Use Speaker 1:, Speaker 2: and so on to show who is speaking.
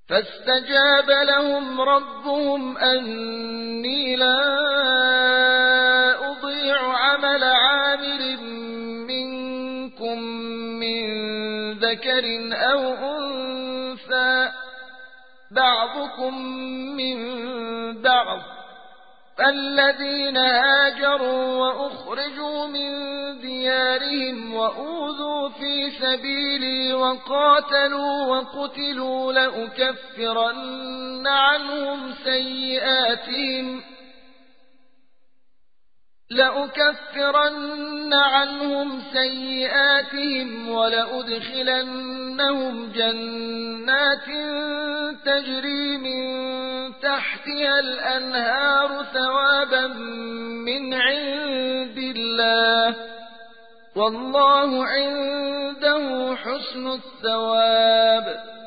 Speaker 1: فاستجاب لهم ربهم أني لا أضيع عمل عامل منكم من ذكر أو أنثى بعضكم من بعض، فالذين هاجروا وأخرجوا من ديارهم وأوذوا في سبيلي وقاتلوا وقتلوا لأكفرن عنهم سيئاتهم ولأدخلنهم جنات تجري من تحتها الأنهار ثوابا من عند الله، والله عنده حسن الثواب.